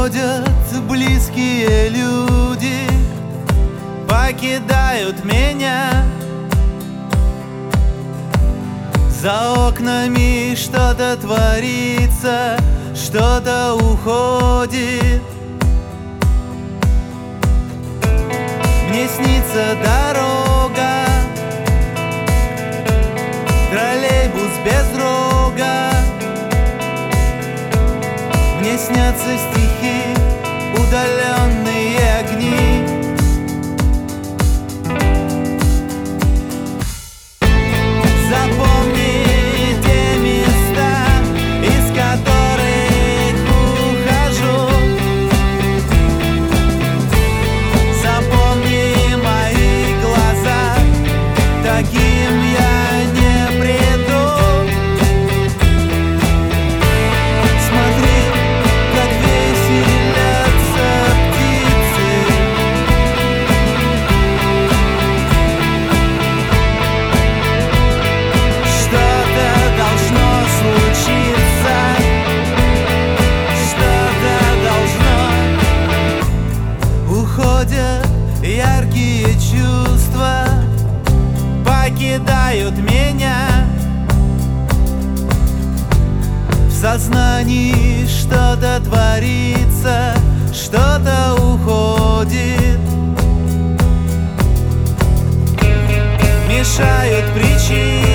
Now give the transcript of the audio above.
Уходят близкие люди, покидают меня. За окнами что-то творится, что-то уходит. Мне снится дорога, троллейбус без рога. Мне снятся стихи, удаленные огни. Запомни те места, из которых ухожу. Запомни мои глаза, таким я не приду. Смотри, как веселятся птицы. Что-то должно случиться, что-то должно. Уходят яркие чувства, покидают меня. В сознании что-то творится, что-то уходит. Мешают причины,